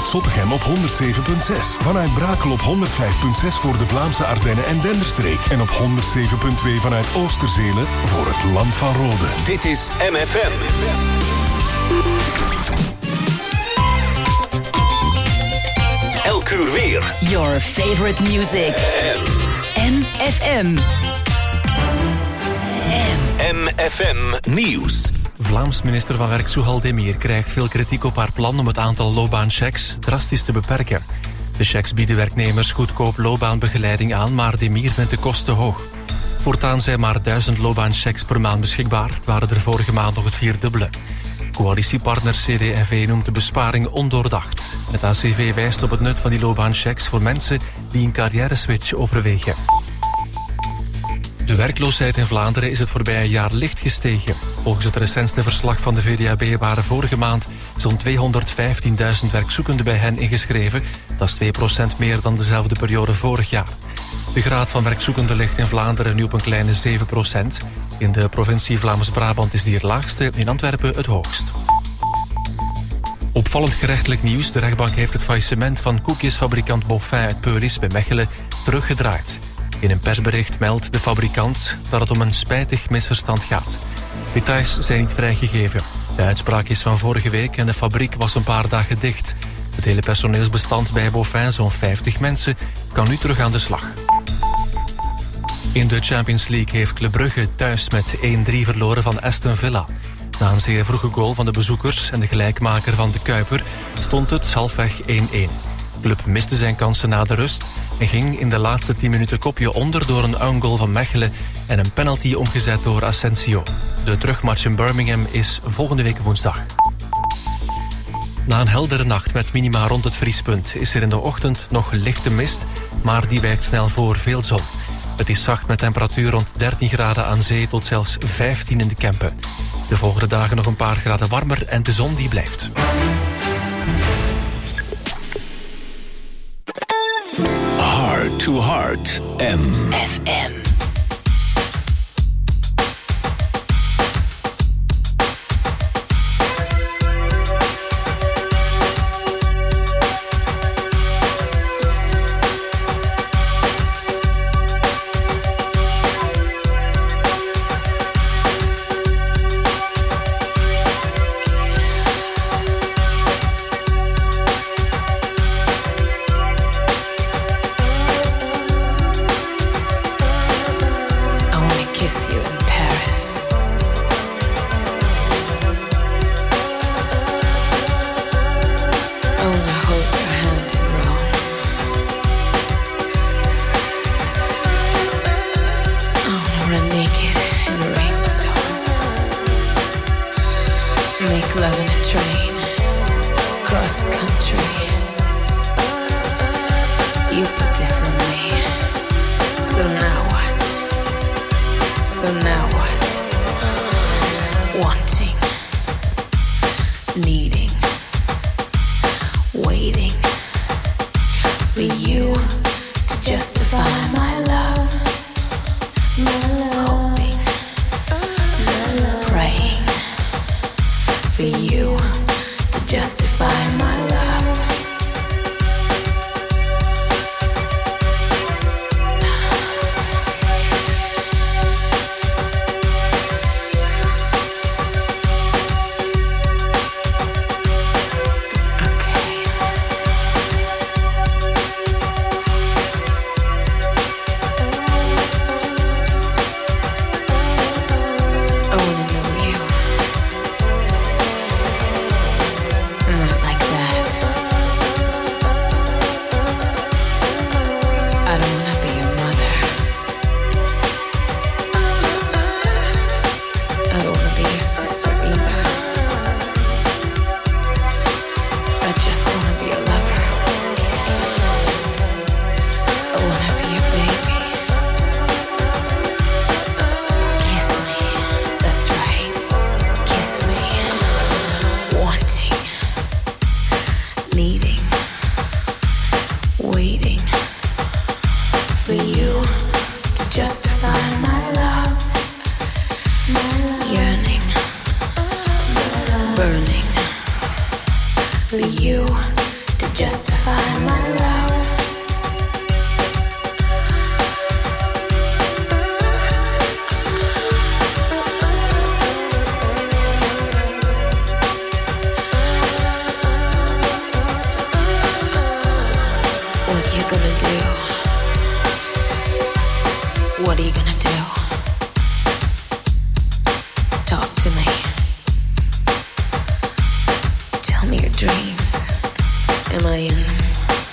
vanuit Zottegem op 107.6. Vanuit Brakel op 105.6 voor de Vlaamse Ardennen en Denderstreek. En op 107.2 vanuit Oosterzelen voor het Land van Rode. Dit is MFM. Elk uur weer. Your favorite music. MFM. MFM Nieuws. Vlaams minister van Werk Souhal Demir krijgt veel kritiek op haar plan om het aantal loopbaanchecks drastisch te beperken. De checks bieden werknemers goedkoop loopbaanbegeleiding aan, maar Demir vindt de kosten hoog. Voortaan zijn maar 1000 loopbaanchecks per maand beschikbaar. Het waren er vorige maand nog het vierdubbele. Coalitiepartner CD&V noemt de besparing ondoordacht. Het ACV wijst op het nut van die loopbaanchecks voor mensen die een carrière-switch overwegen. De werkloosheid in Vlaanderen is het voorbije jaar licht gestegen. Volgens het recentste verslag van de VDAB waren vorige maand zo'n 215.000 werkzoekenden bij hen ingeschreven. Dat is 2% meer dan dezelfde periode vorig jaar. De graad van werkzoekenden ligt in Vlaanderen nu op een kleine 7%. In de provincie Vlaams-Brabant is die het laagste, in Antwerpen het hoogst. Opvallend gerechtelijk nieuws. De rechtbank heeft het faillissement van koekjesfabrikant Boffin uit Peulis bij Mechelen teruggedraaid. In een persbericht meldt de fabrikant dat het om een spijtig misverstand gaat. Details zijn niet vrijgegeven. De uitspraak is van vorige week en de fabriek was een paar dagen dicht. Het hele personeelsbestand bij Boffin, zo'n 50 mensen, kan nu terug aan de slag. In de Champions League heeft Club Brugge thuis met 1-3 verloren van Aston Villa. Na een zeer vroege goal van de bezoekers en de gelijkmaker van de Kuiper stond het halfweg 1-1. De club miste zijn kansen na de rust en ging in de laatste 10 minuten kopje onder door een own goal van Mechelen en een penalty omgezet door Asensio. De terugmatch in Birmingham is volgende week woensdag. Na een heldere nacht met minima rond het vriespunt is er in de ochtend nog lichte mist, maar die wijkt snel voor veel zon. Het is zacht met temperatuur rond 13 graden aan zee tot zelfs 15 in de Kempen. De volgende dagen nog een paar graden warmer en de zon die blijft. Heart to Heart. FM. for you to justify my love. What you gonna do? What are you gonna do? Talk to me. Tell me your dreams. Am I in them?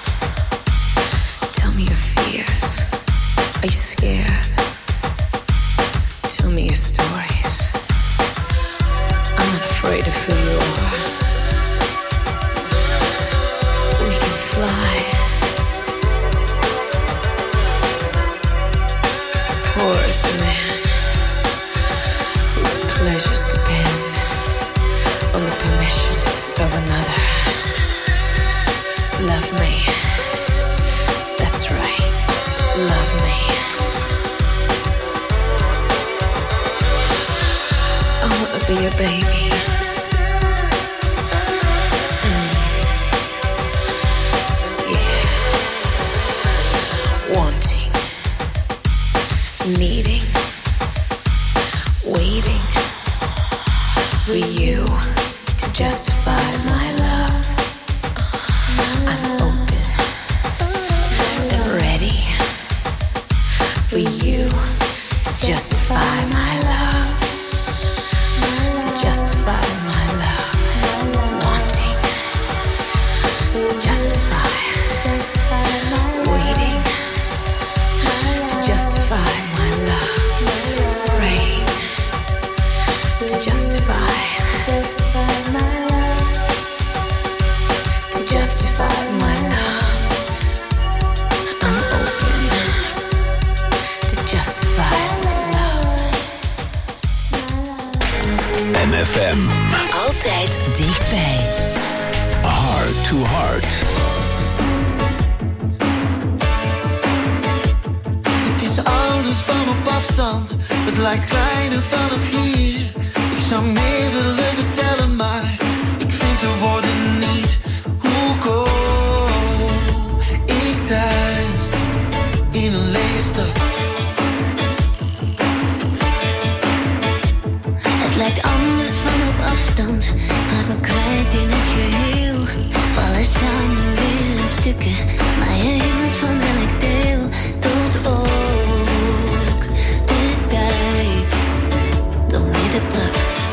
Tell me your fears. Are you scared? Tell me your stories. I'm not afraid of who you are. We can fly. Poor is the man whose pleasures depend on the permission of another. Love me. That's right. Love me. I wanna be your baby. Yeah. Wanting. Needing. Waiting. For you to justify my love. I'm open and ready for you to justify my love. To justify my love. Wanting to justify. Waiting to justify my love. Praying to justify. To justify my love. I'm open to justify my love. MFM. Altijd dichtbij. Heart to Heart. Het is alles van op afstand. Het lijkt kleiner vanaf hier. Ik zou meer willen vertellen, maar ik vind de woorden niet. Hoe kom ik thuis in een lege stad? Het lijkt anders van op afstand, maar we kwijt in het geheel. Vallen samen weer in stukken, maar je hield van elk deel. Tot ook de tijd nog midden pak.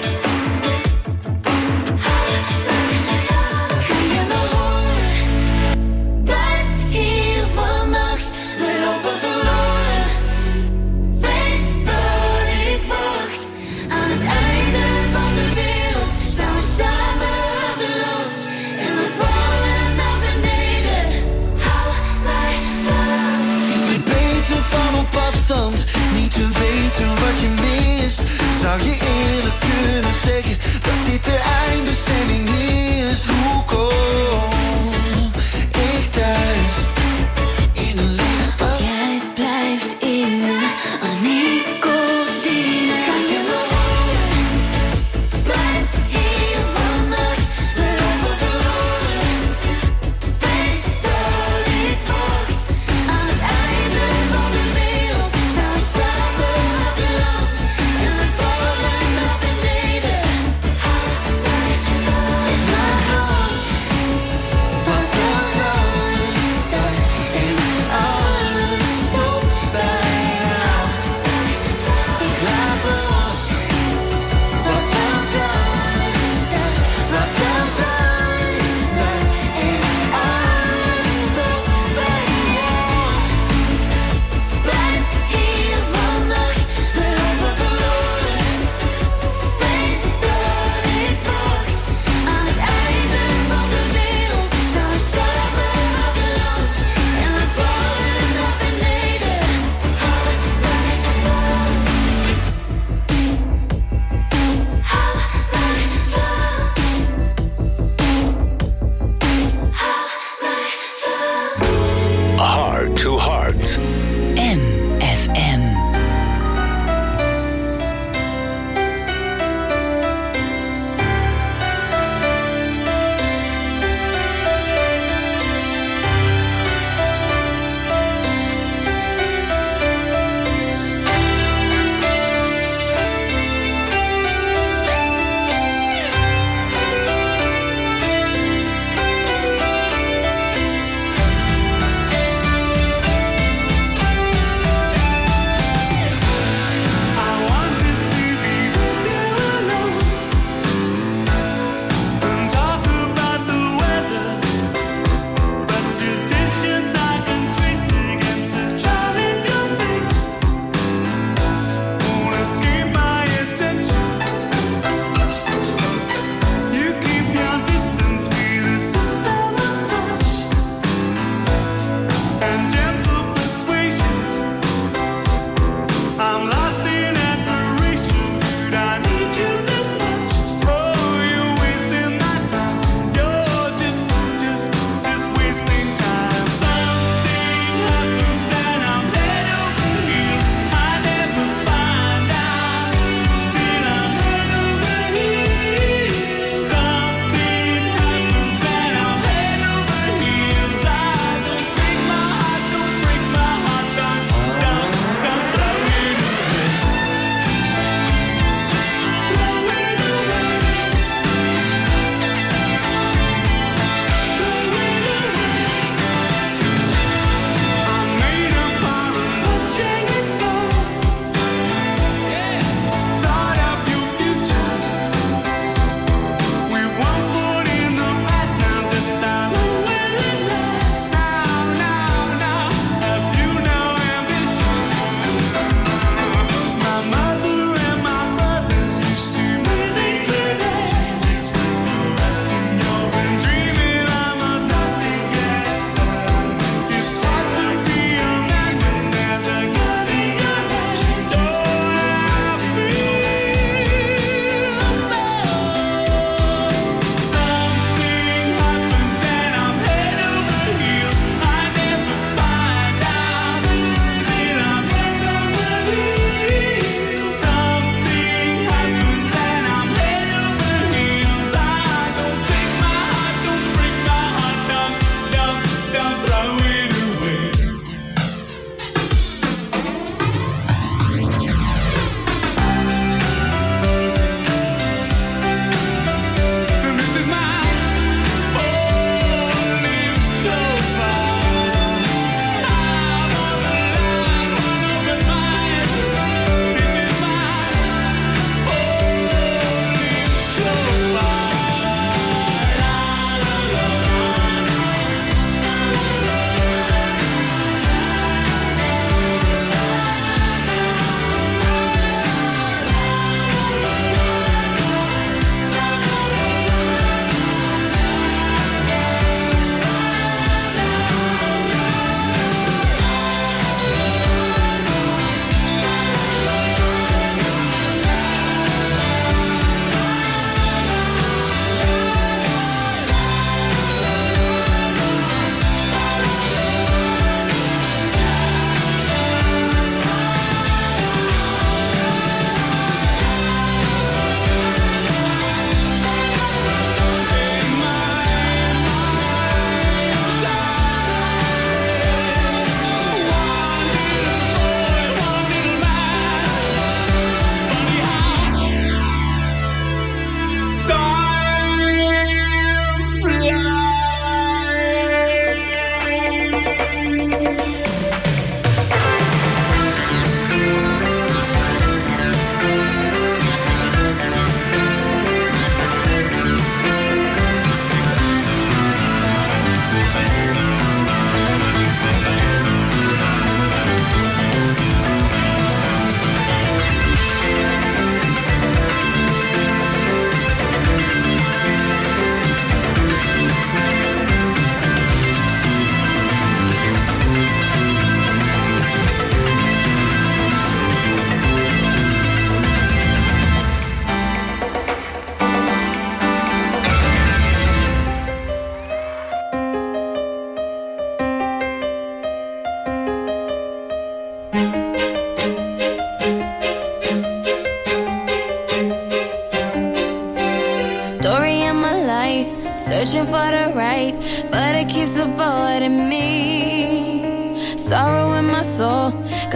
Kun je me horen? Blijf hier vannacht, we lopen verloren. Weet dat ik wacht. Aan het einde van de wereld staan we samen aan de land. En we vallen naar beneden. Hou mij vast. Is het beter van op afstand? Niet te weten wat je mist. Zou je eerlijk kunnen zeggen dat dit de eindbestemming is? Hoe kom ik thuis in een lege stad? Jij blijft in me als nicotine. Kan je me horen? Blijf hier vannacht, we lopen verloren. Weet dat ik wacht. Aan het einde van de wereld staan we samen aan de land. En we vallen naar beneden.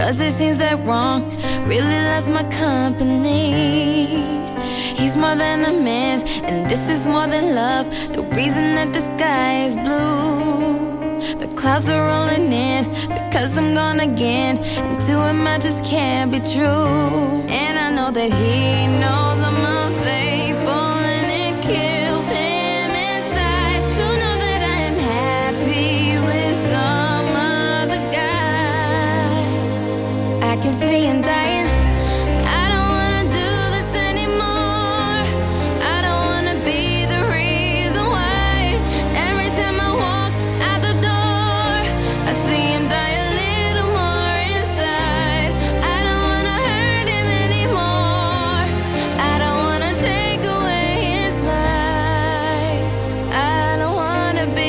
'cause it seems that wrong really loves my company. He's more than a man, and this is more than love. The reason that the sky is blue, the clouds are rolling in because I'm gone again, and to him I just can't be true. And I know that he knows I'm unfaithful, and it kills him inside to know that I am happy with some other guy. I can see him dying. I don't wanna do this anymore. I don't wanna be the reason why. Every time I walk out the door, I see him die a little more inside. I don't wanna hurt him anymore. I don't wanna take away his life. I don't wanna be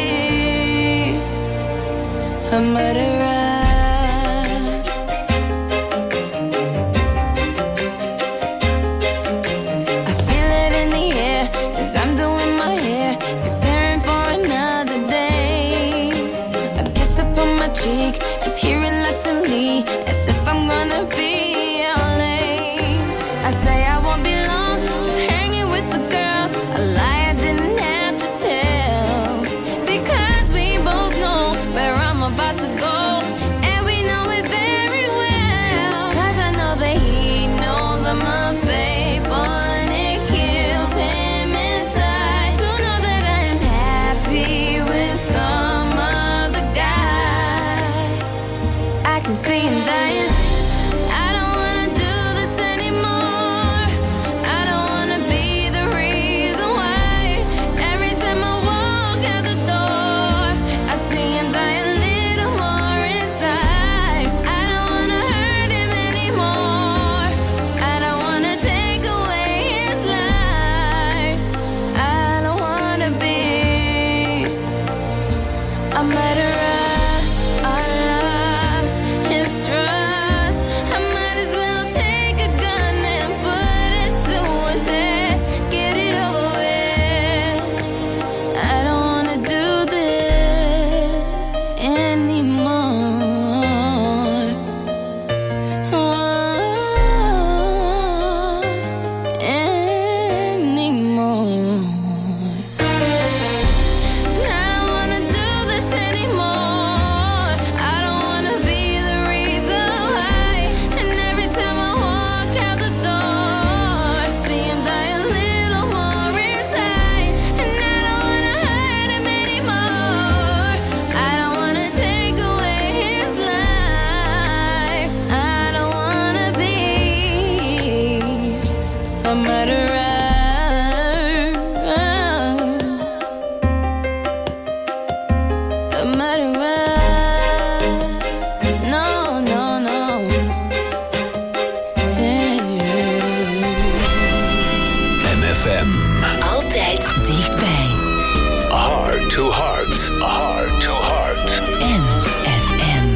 a murderer. I feel it in the air as I'm doing my hair, preparing for another day. A kiss upon my cheek is here reluctantly, as if I'm gonna be out late. I say I won't be long, just hanging with the girls. A lie I didn't have to tell, because we both know where I'm about to go, and we know it very well. 'Cause I know that he knows I'm unfaithful, and it kills him inside to know that I am happy with some other guy. I can see him dying. I don't wanna do this anymore. I don't wanna be the reason why. Every time I walk out the door, I see him die a little more inside. I don't wanna hurt him anymore. I don't wanna take away his life. I don't wanna be a murderer. Our love is trust. I might as well take a gun and put it to his head. Get it over with. I don't wanna do this anymore. Anymore. I don't wanna do this anymore. I don't wanna be the reason why. And every time I walk out the door, see him die a little more inside. And I don't wanna hurt him anymore. I don't wanna take away his life. I don't wanna be a murderer. A murderer. No, no, no. MFM. Altijd dichtbij. Heart to heart. Heart to heart. MFM.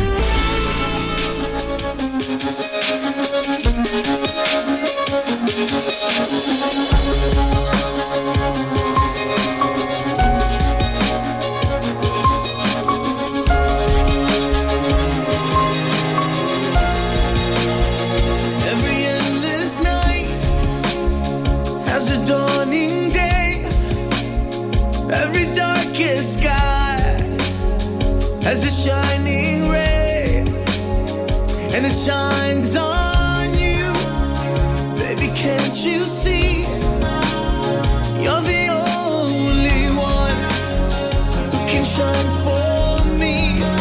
Every endless night has a dawning day. Every darkest sky has a shining ray, and it shines on you. Baby, can't you see? You're the only one who can shine for me.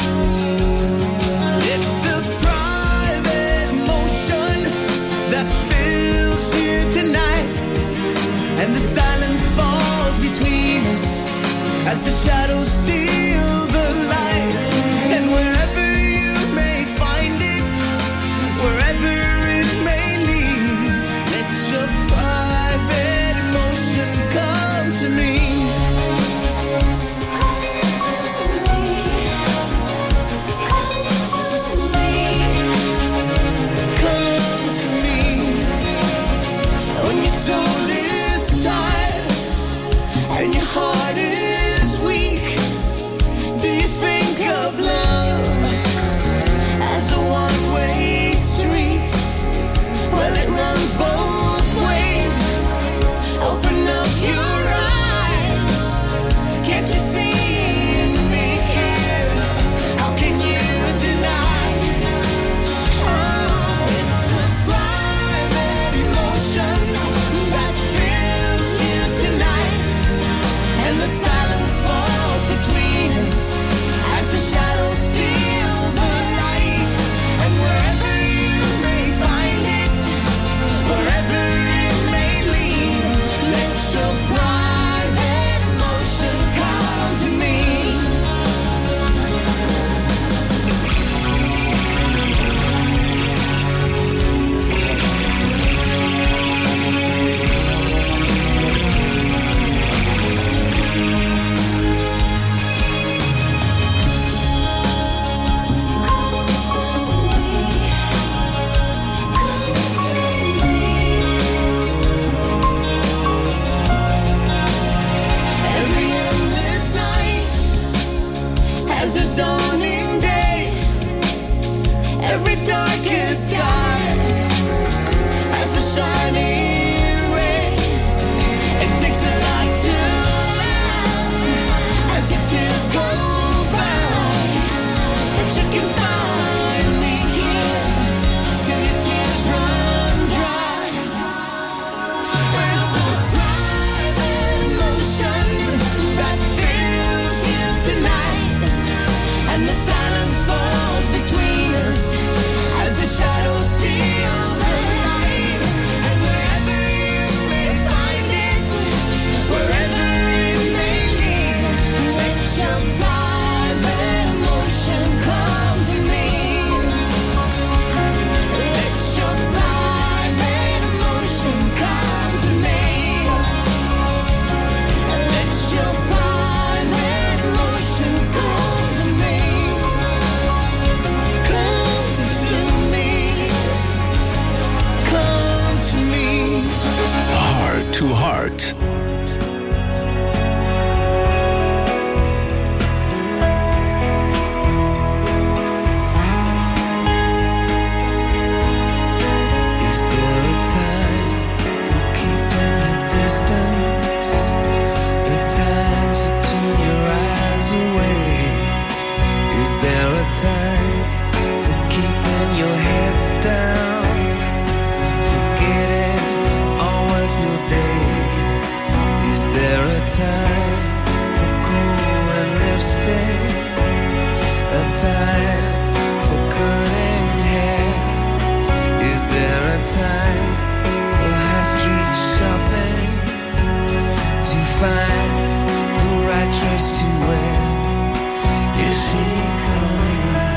It's a private motion that fills you tonight, and the silence falls between us as the shadows steal the light. And wherever you may find it, wherever it may lead, let your private emotion come to me. Come to me. When your soul is tired and your heart is weak, as a dawning day. Every darkest sky has a shining ray. It takes a lot to laugh as your tears go by, but you can find me here till your tears run dry. It's a private emotion that fills you tonight, and the silence falls between us as the shadows steal the light. And wherever you may find it, wherever it may lead, let your private emotion come to me. Let your private emotion come to me. Let your private emotion come to me. Come to me. Come to me. Heart to Heart. Is there a time for keeping the distance? A time to turn your eyes away? Is there a time for keeping your head down? Forgetting all of your day. Is there a time for cool and lipstick? A time for cutting hair? Is there a time for high street shopping to find the right dress to wear? Here she comes.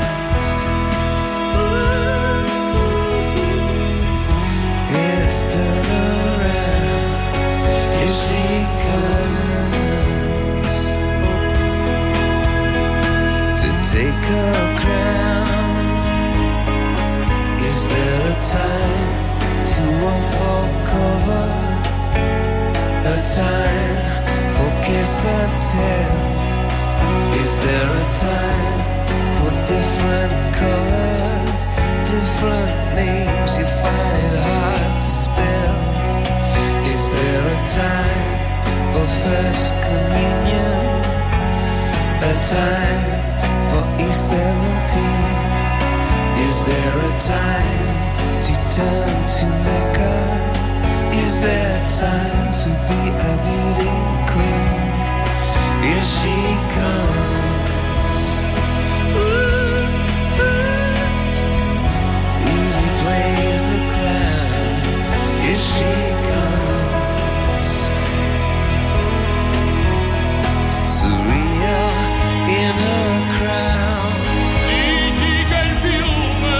Ooh, it's still around. Here she comes to take her crown. Is there a time to unfold cover? A time for kiss and tell? Is there a time for different colors, different names? You find it hard to spell. Is there a time for first communion? A time for E17? Is there a time to turn to Mecca? Is there time to be a beauty queen? Here she comes. Ooh, beauty plays the clown. Here she comes. Surreal in her crown. Dici che il fiume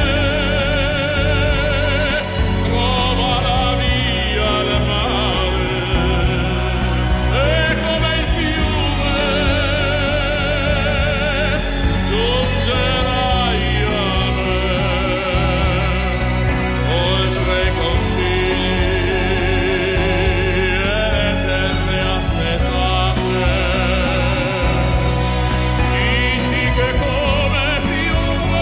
trova la via del mare, e come il fiume giungerai a me, oltre i confini e le terre assetate. Dici che come fiume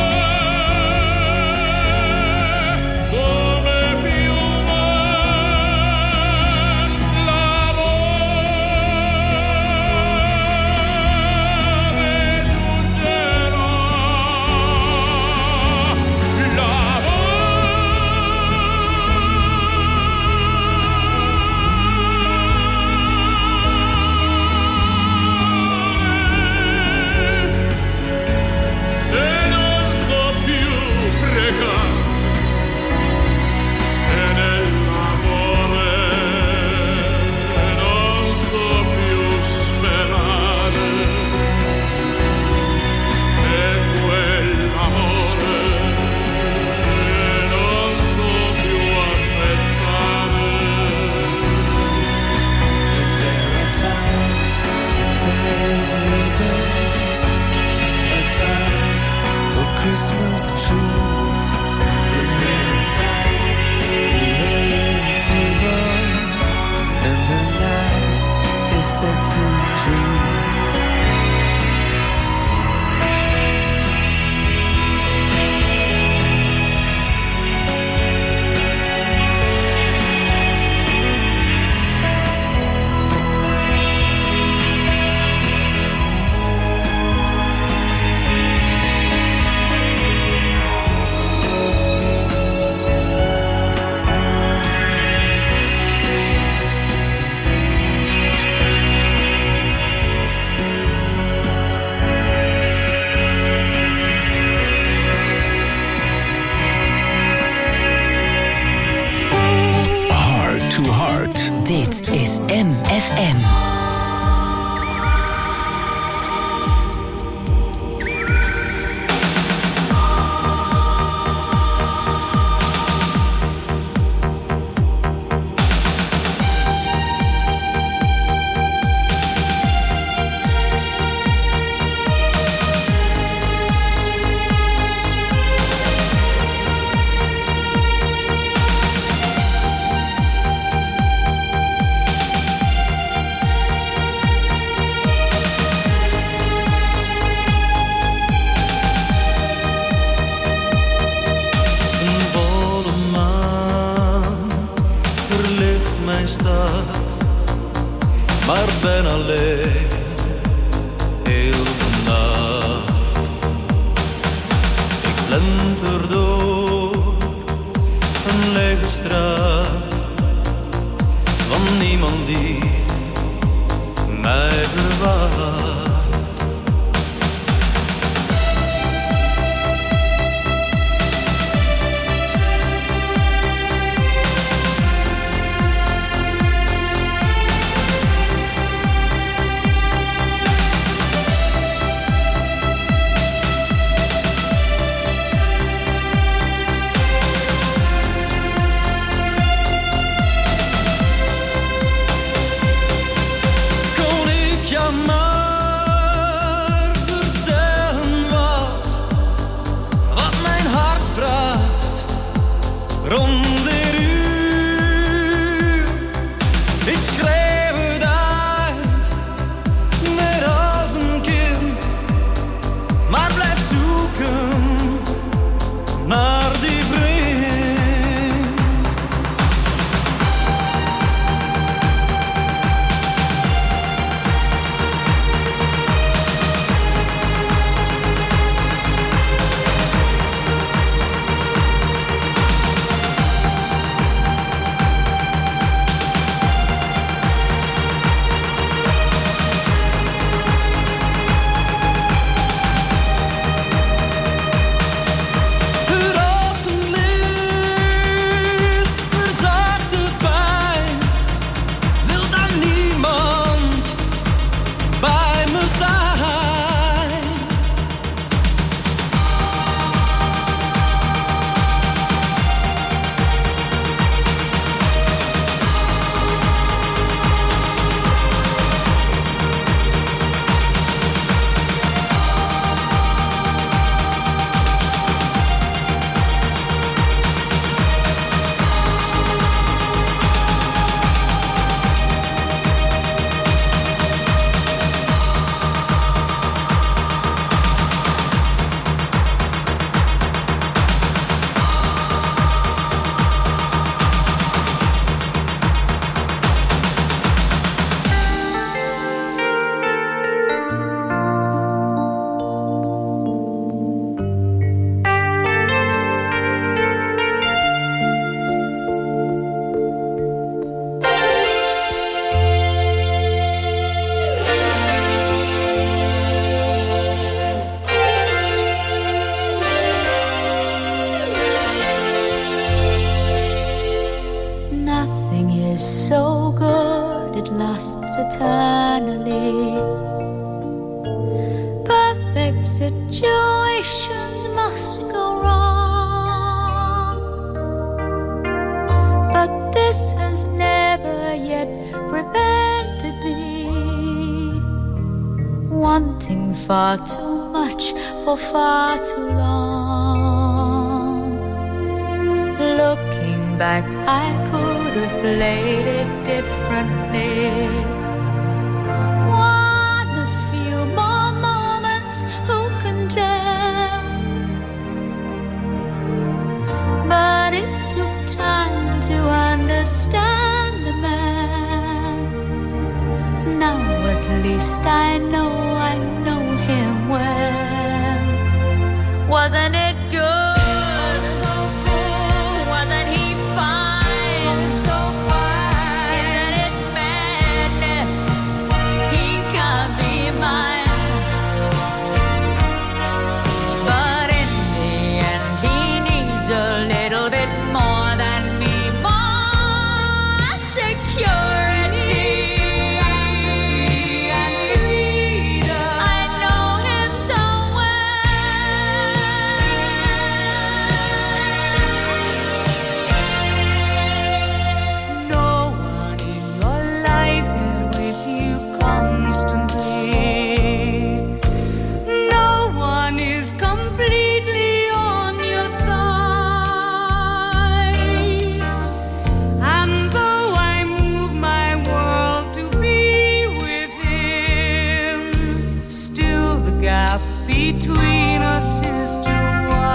e non so più pregare, e nell'amore non so più sperare, e quell'amore non so più aspettare. Is there a time for tying ribbons? A time for Christmas trees? Is there a time for laying tables? And the night is set to freeze. Jam FM. Maar ben alleen heel de nacht. Ik slenter door een lege straat van niemand die mij verwacht. Far too much for far too long. Looking back, I could have played it differently. Want a few more moments, who can tell? But it took time to understand the man. Now at least I know him well. Wasn't it good? So good. Wasn't he fine? Oh, so fine. Isn't it madness? between us is too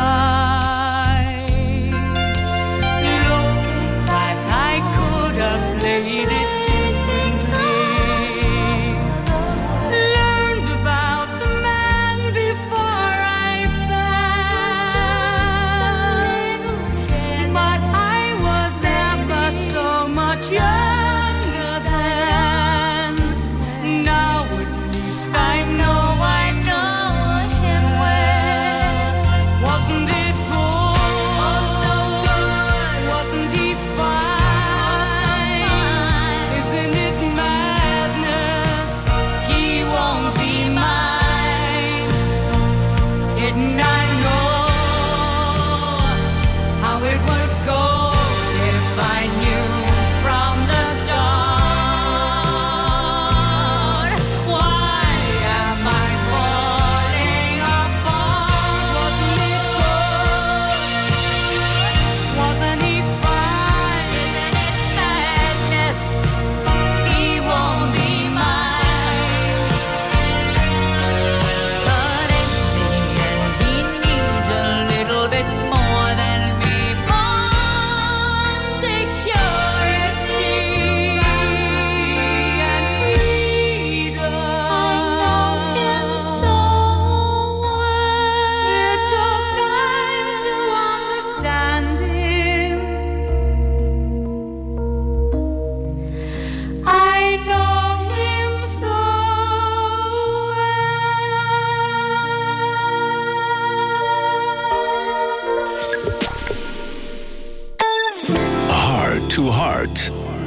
wide. Looking back, I could have played it differently. Learned about the man before I fell, but I was never so much younger then. Now at least I know him well. Wasn't it good? Oh, so good. Wasn't he fine? Isn't it madness? He won't be mine. Didn't I know how it would go if I knew from the start? Why am I falling apart? Wasn't it good? Wasn't he fine? Isn't it madness? He won't be mine. But in the end, he needs a little bit more than me. More security and freedom. I know him so well. It took time to understand him. I know him so Heart to Heart.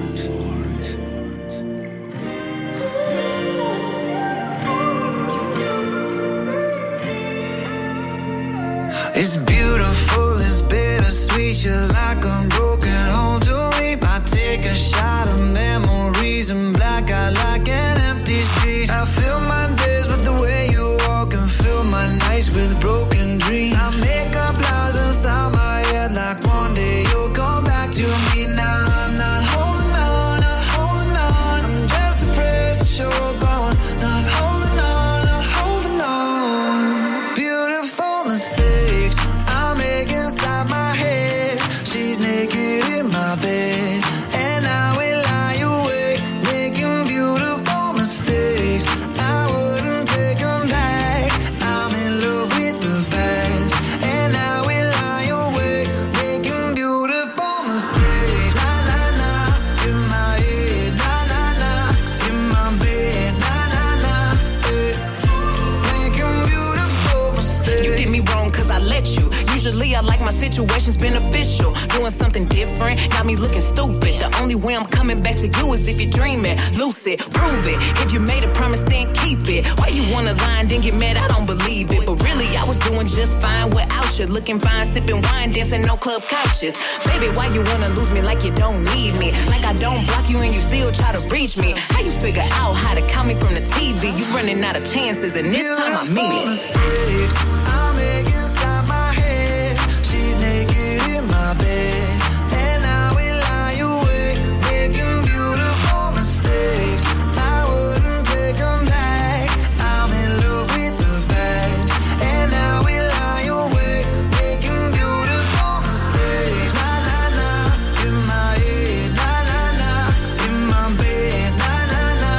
It's beautiful, it's bittersweet. You're like a broken home to me. I take a shot of memories and black out like an empty street. I fill my days with the way you walk and fill my nights with broken dreams. I make up lies inside my head like one day you'll come back to me. Now I'm not holding on, not holding on. I'm just afraid that you're gone. Not holding on, not holding on. Beautiful mistakes I make inside my head. She's naked in my bed, and I will lie awake, making beautiful mistakes. I wouldn't take them back. I'm in love with the past, and I will lie awake, making beautiful mistakes. Na na na, in my head. Na na na, in my bed. Na na na, making beautiful mistakes. You did me wrong cause I let you. Usually I like my situations beneficial. Doing something different, got me looking stupid. The only way I'm coming back to you is if you're dreaming. Lucid, prove it. If you made a promise, then keep it. Why you wanna lie and then get mad? I don't believe it. But really, I was doing just fine without you. Looking fine, sipping wine, dancing on club couches. Baby, why you wanna lose me like you don't need me? Like I don't block you and you still try to reach me. How you figure out how to call me from the TV? You running out of chances and this time I mean it. Mistakes I make inside my head. She's naked in my bed, and I will lie awake, making beautiful mistakes. I wouldn't take them back. I'm in love with the past, and I will lie awake, making beautiful mistakes. Na na na, in my head. Na na na, in my bed. Na na na,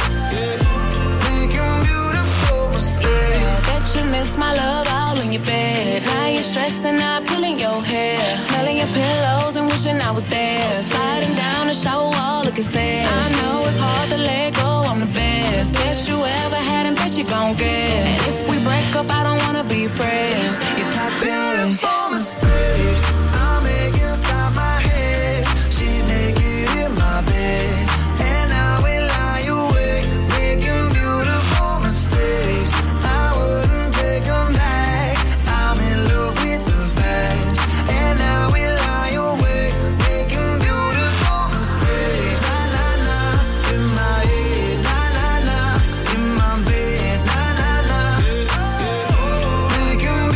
making beautiful mistakes. Bet you miss my love all in your bed. Now you're stressing out, pulling your hair, smelling your pillows and wishing I was there. Sliding down the shower wall, looking sad. I know it's hard to let go, I'm the best. Best you ever had and best you gon' get. And if we break up, I don't wanna be friends. You're toxic. Beautiful mistakes I make inside my head. She's naked in my bed, and I will lie awake, making beautiful mistakes. I wouldn't take them back. I'm in love with the past, and I will lie awake, making beautiful mistakes. Na na na, in my head. Na na na, in my bed. Na na na, making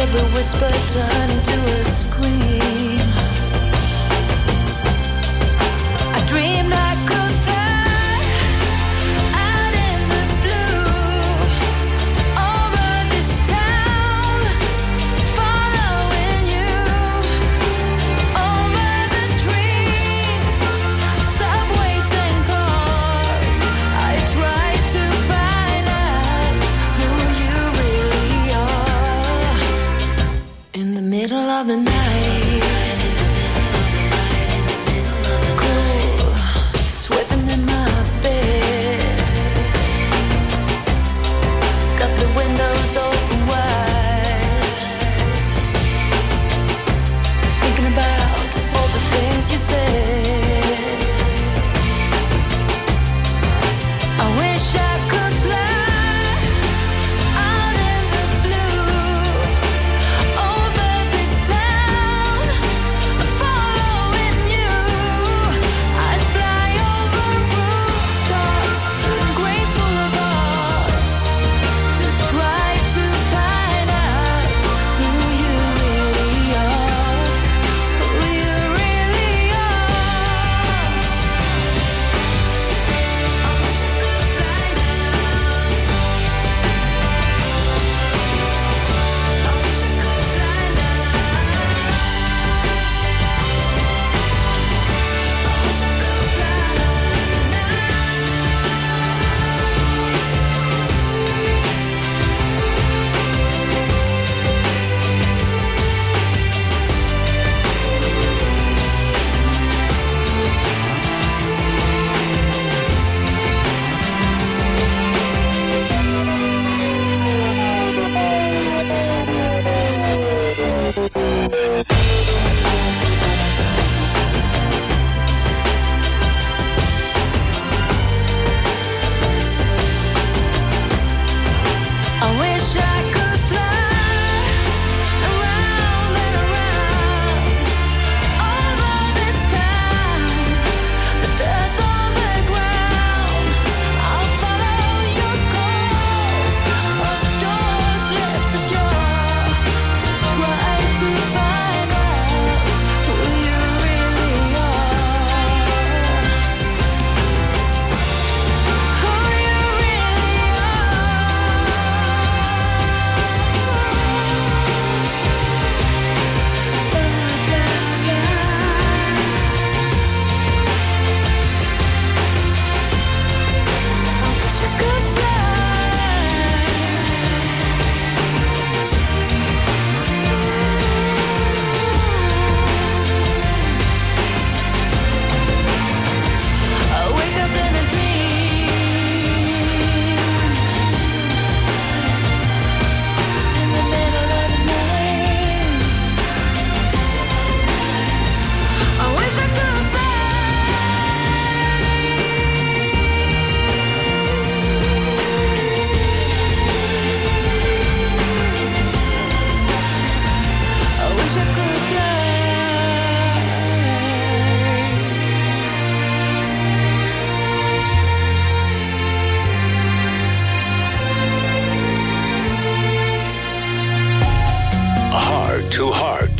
every whisper turn into a scream. I dreamed I could fly out in the blue over this town, following you over the trees, subways and cars. I tried to find out who you really are. In the middle of the night, cool, sweating in my bed, got the windows open wide, thinking about all the things you said. I wish I could fly out in the blue over this town, following you. I'd fly over rooftops and great boulevards to try to find out who you really are, who you really are. I wish I could fly now. I wish I could fly now. I wish I could fly I wish I could fly around and around over this town, the dirt on the ground. I'll follow your course of doors left ajar to try to find out who you really are, who you really Heart to Heart.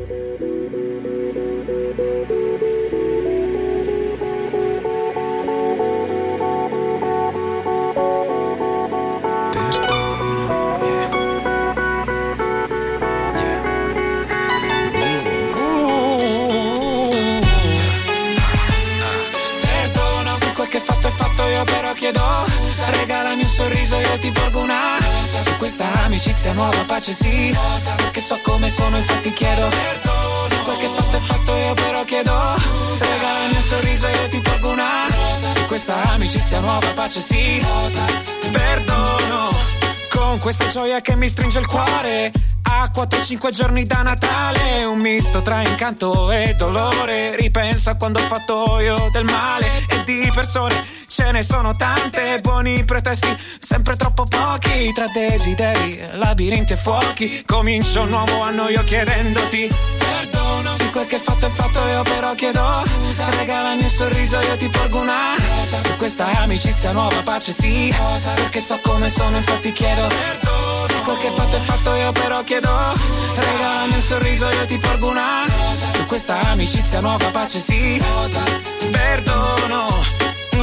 Perdono se quel che fatto è fatto, io però chiedo scusa. Regalami un sorriso, io ti porgo una rosa. Su questa amicizia nuova pace sì rosa. Perché so come sono, infatti chiedo perdono. Se quel che fatto è fatto, io però chiedo scusa. Regalami un sorriso, io ti porgo una rosa. Su questa amicizia nuova pace sì rosa. Perdono con questa gioia che mi stringe il cuore. A 4-5 giorni da Natale, un misto tra incanto e dolore. Ripenso a quando ho fatto io del male, e di persone ce ne sono tante. Buoni pretesti, sempre troppo pochi. Tra desideri, labirinti e fuochi. Comincio un nuovo anno io chiedendoti perdono. Se quel che fatto è fatto, io però chiedo scusa. Regalami un sorriso, io ti porgo una rosa. Su questa amicizia nuova pace sì rosa. Perché so come sono, infatti chiedo perdono. Se quel quel che fatto è fatto, io però chiedo, regalami un sorriso, io ti porgo una rosa. Su questa amicizia nuova pace sì, rosa. Perdono.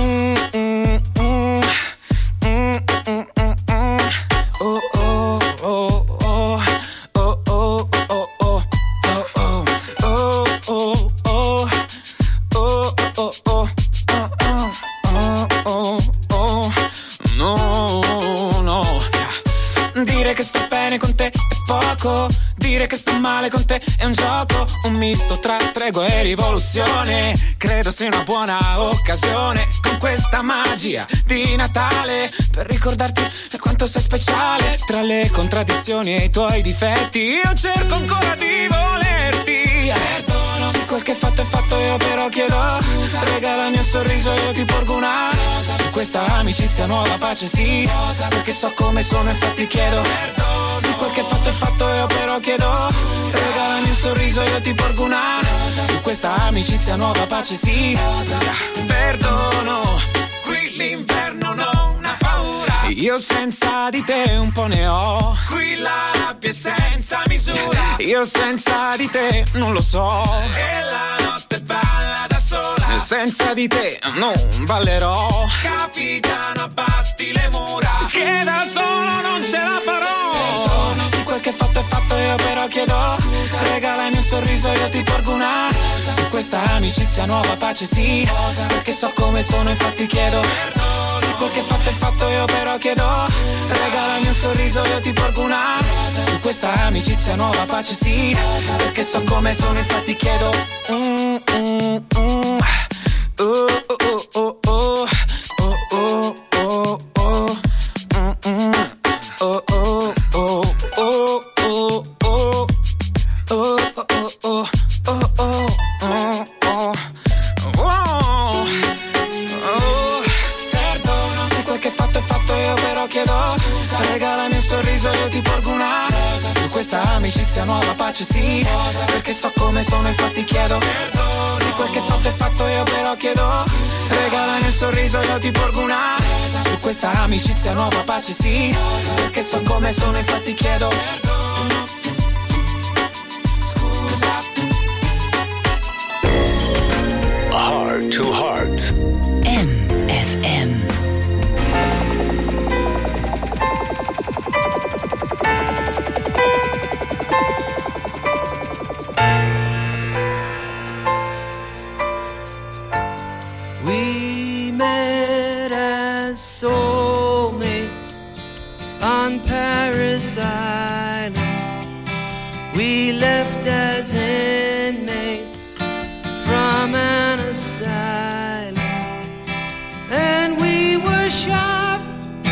Dire che sto male con te è un gioco, un misto tra tregua e rivoluzione. Credo sia una buona occasione, con questa magia di Natale, per ricordarti quanto sei speciale. Tra le contraddizioni e i tuoi difetti, io cerco ancora di volerti. Perdono, se quel che fatto è fatto, io però chiedo scusa. Regalami un sorriso, io ti porgo una rosa. Su questa amicizia nuova pace sì, rosa. Perché so come sono, infatti chiedo perdono. Se quel che fatto è fatto, io però chiedo scusa. Regalami un sorriso, io ti porgo una rosa. Su questa amicizia nuova pace sì, rosa. Perdono, qui l'inverno non ha paura. Io senza di te un po' ne ho. Qui la rabbia è senza misura. Io senza di te non lo so. E la notte balla da sola. Senza di te non ballerò. Capitano, abbatti le mura, che da solo non ce la farò. Perdono, se quel che fatto è fatto, io però chiedo scusa. Regalami un sorriso, io ti porgo una rosa. Su questa amicizia nuova pace sì, rosa. Perché so come sono, infatti chiedo perdono. Se quel che fatto è fatto, io però chiedo scusa. Regalami un sorriso, io ti porgo una rosa. Su questa amicizia nuova pace sì, rosa. Perché so come sono, infatti chiedo perdono, se quel che fatto è fatto, io però chiedo scusa. Regalami un sorriso, io ti porgo una rosa. Su questa amicizia nuova pace sì, rosa. Perché so come sono, infatti chiedo perdono. Se quel che fatto è fatto, io però chiedo scusa. Regalami un sorriso, io ti porgo una rosa. Su questa amicizia nuova pace sì, rosa. Perché so come sono, infatti chiedo perdono. Scusa. Heart to Heart. MFM. We met as soulmates on Paris Island. We left as inmates from an asylum. And we were sharp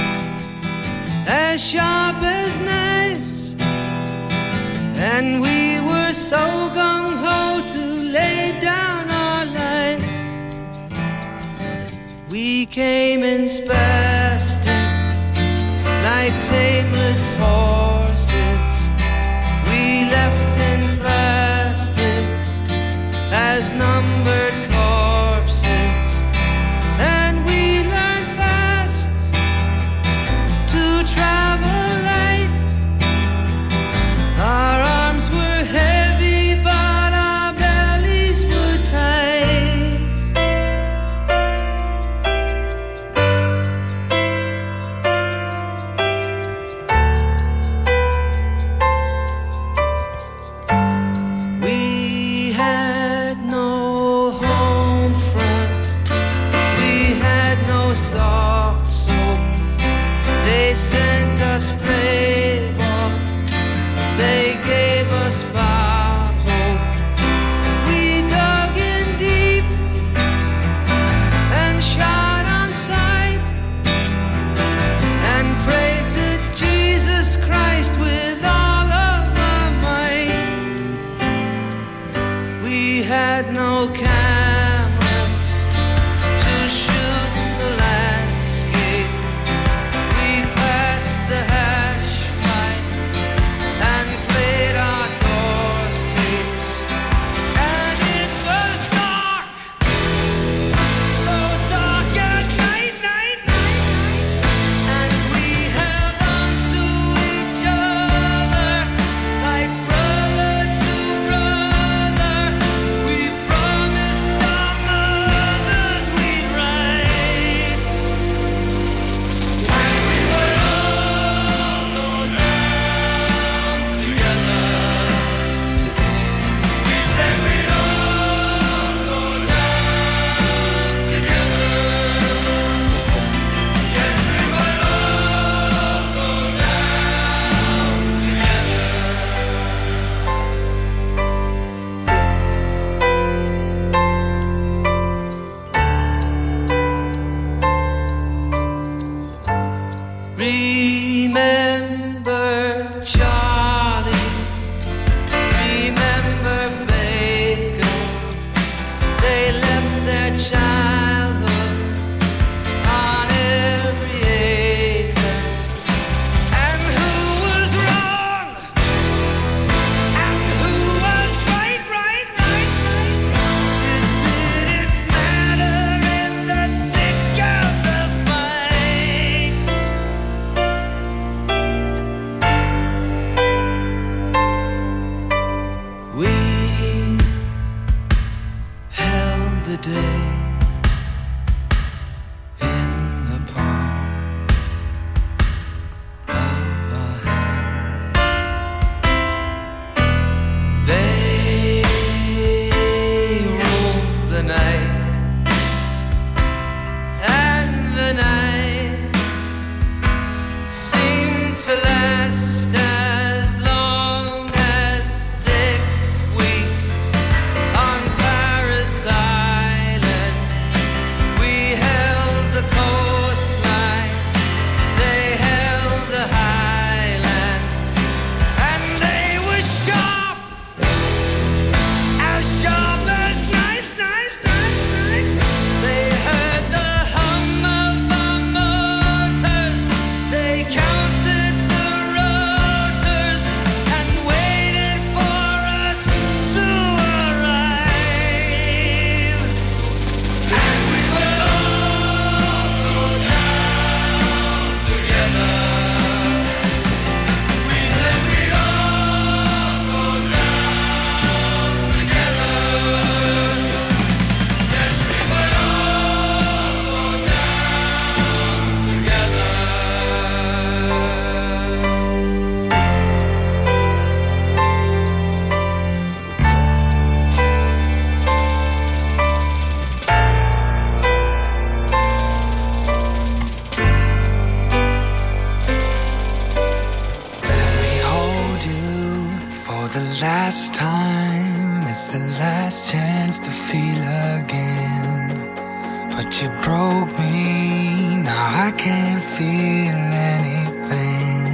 as knives. And we were so gung-ho to lay down our lives. We came in spastic like tameless horses. We left in plastic as numbered corpses. And we learned fast to travel light. Our arms were heavy, but our bellies were tight. the last time, it's the last chance to feel again. But you broke me, now I can't feel anything.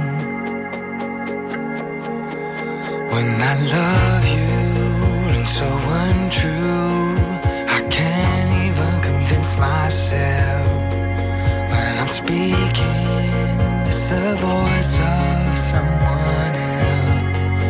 When I love you, and so untrue, I can't even convince myself. When I'm speaking, it's the voice of someone else.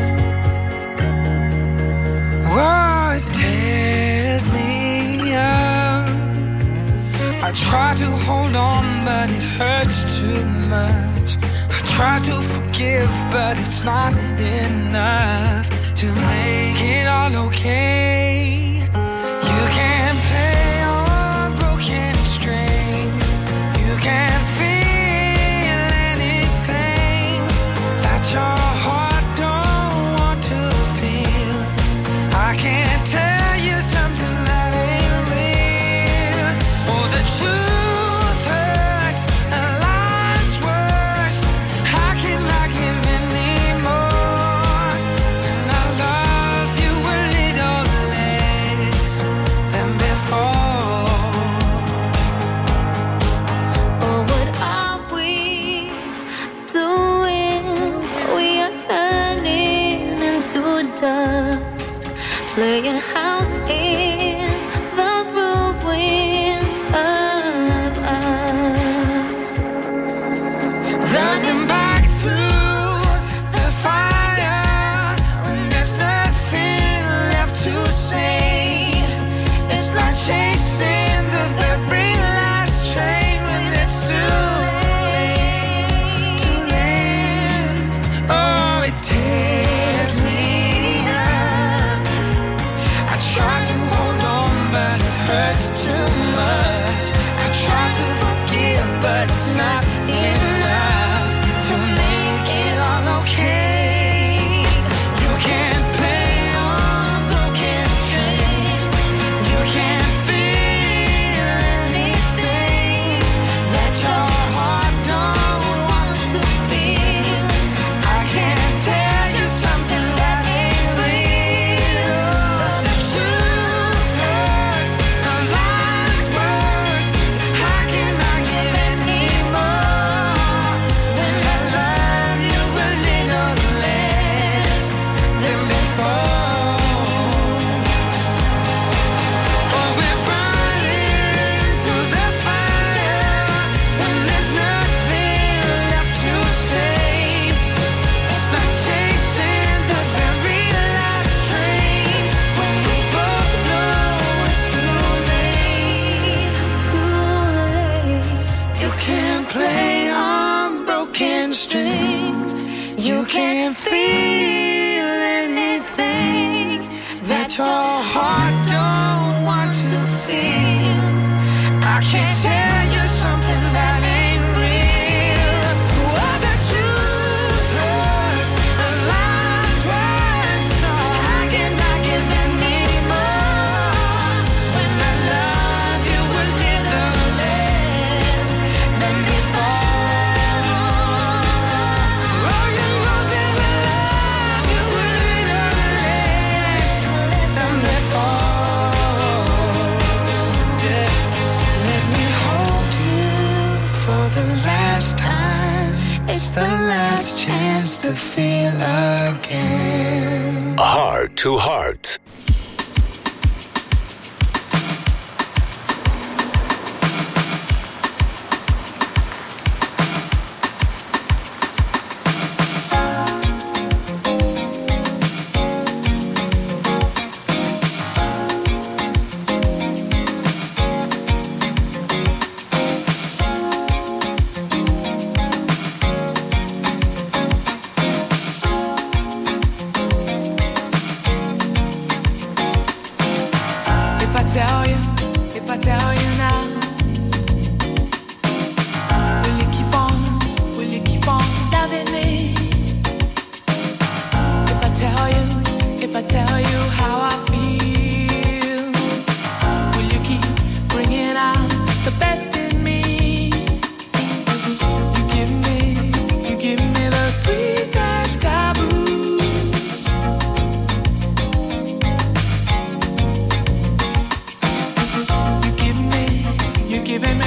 Oh, it tears me up. I try to hold on, but it hurts too much. I try to forgive, but it's not enough to make it all okay. You can't play on broken strings. You can't feel anything that your heart don't want to feel. I can't tell you something that ain't real. Oh, the truth hurts and lies worse. How can I give any more when I love you a little less than before? Oh, what are we doing? We are turning into dust, playing house in the ruins of us. Running back through the fire when there's nothing left to say. It's like chasing the very last train when it's too late, too late. Oh, it tears me up. I try to hold on, but it hurts too much. I try to forgive, but it's not enough to make it all okay. You can't play on broken strings. You can't feel anything that your heart don't want to feel. I can't tell you something that ain't real. The truth hurts and lies worse. How can I give any more when I love you a little less than before? Oh, we're burning through the fire when there's nothing left to say. It's like chasing the very last train when we both know it's too late, too late. You can't play on broken strings. You can't feel anything that your heart don't want to feel. I can't tell you something that ain't real. Oh, the truth hurts and lies worse. So how can I give any more when I love you a little less than before? Oh, you know that I love you a little less than before. Yeah. Let me hold you for the last time. It's the last chance to feel again. Heart to Heart. If I tell you now, will you keep on loving me? If I tell you how I feel, will you keep bringing out the best in me? You give me the sweetest taboo.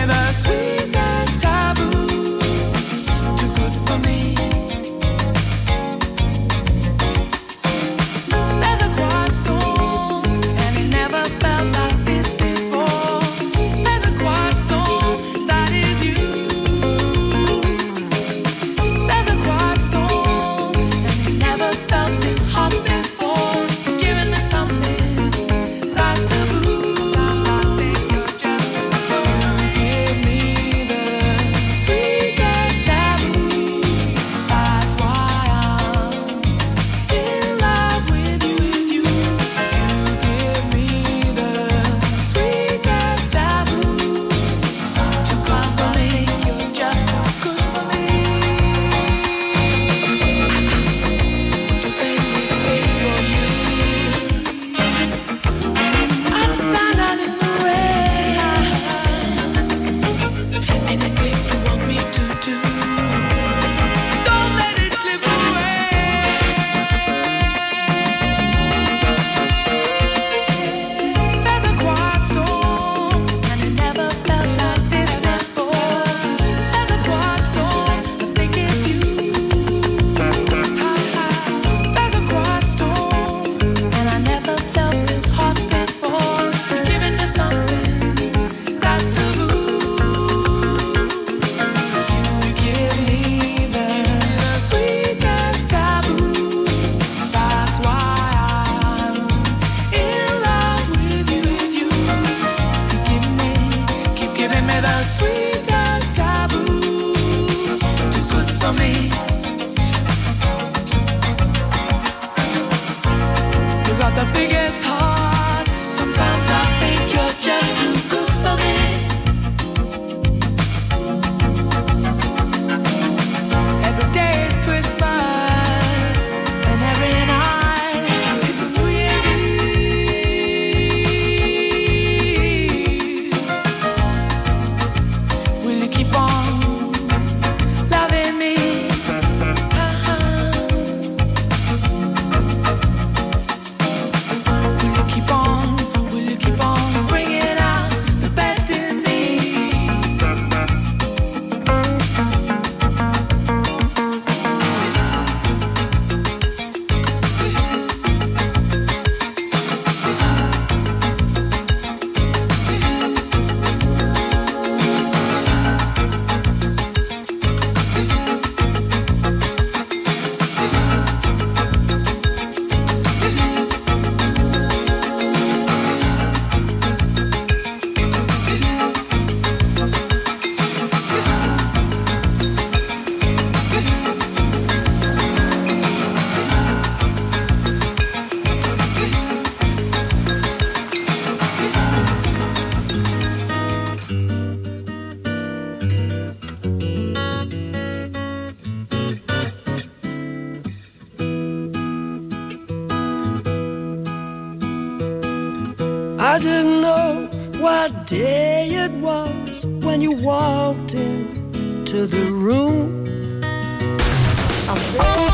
the sweetest taboo. Too good for me. There's a quiet storm, and it never felt like this before. There's a quiet storm, that is you. There's a quiet storm, and it never felt this hot before. You're giving me something that's taboo. I didn't know what day it was when you walked into the room. I said